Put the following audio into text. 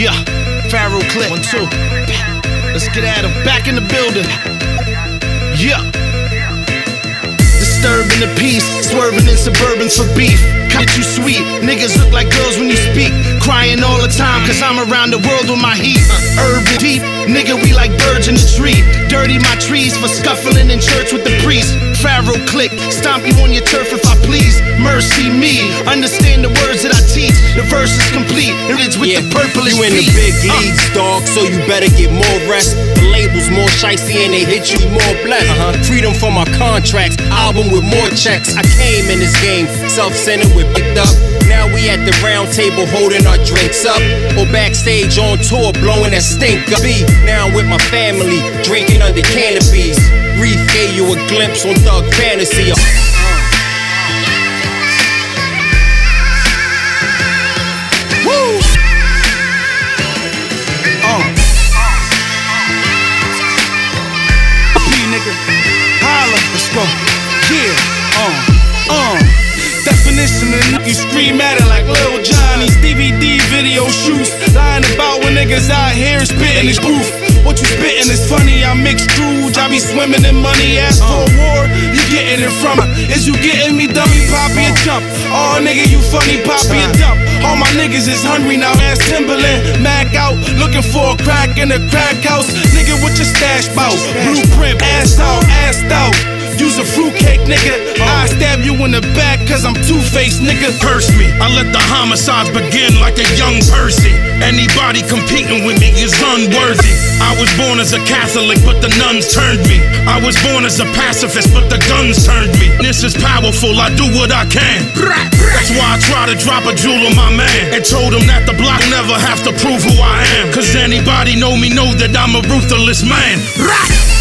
Yeah, Pharaoh Clip. 1, 2. Let's get at him. Back in the building. Yeah. Disturbing the peace, swerving in Suburbans for beef. Cut you sweet, niggas look like girls when you speak. Crying all the time, cause I'm around the world with my heat. Urban deep, nigga, we like birds in the tree. Dirty my trees for scuffling in church with the priest. Pharaoh Click, stomp you on your turf if I please. Mercy me, understand the words that I teach. The verse is complete, and it's with the purplish You in the big leagues, dog, so you better get more rest. The labels more shicey and they hit you more blessed. Freedom from my contracts, album with more checks. I came in this game, self-centered with picked up. Now we at the round table holding our drinks up. Or backstage on tour blowing that stink up. Now I'm with my family, drinking under canopies. Reef gave you a glimpse on Thug Fantasy. Woo! Nigga, holla, let's go. Yeah, definition of you scream at it like Lil Johnny's DVD video shoots. Lying about when niggas out here spitting this booth. What you spitting is funny, I mix Scrooge. I be swimming in money, ask for a war, you getting it from it. Is you getting me, dummy, poppy a jump? Oh nigga, you funny, poppy a dump. All my niggas is hungry now, ass Timberland. Mac out, looking for a crack in a crack house. Nigga, what your stash bout? Blueprint, ass out, assed out. Use a fruitcake, nigga. I stab you in the back cause I'm two-faced, nigga. Curse me, I let the homicides begin like a young Percy. Anybody competing with me is unworthy. I was born as a Catholic, but the nuns turned me. I was born as a pacifist, but the guns turned me. This is powerful, I do what I can. That's why I try to drop a jewel on my man and told him that the block never have to prove who I am. Cause anybody know me know that I'm a ruthless man.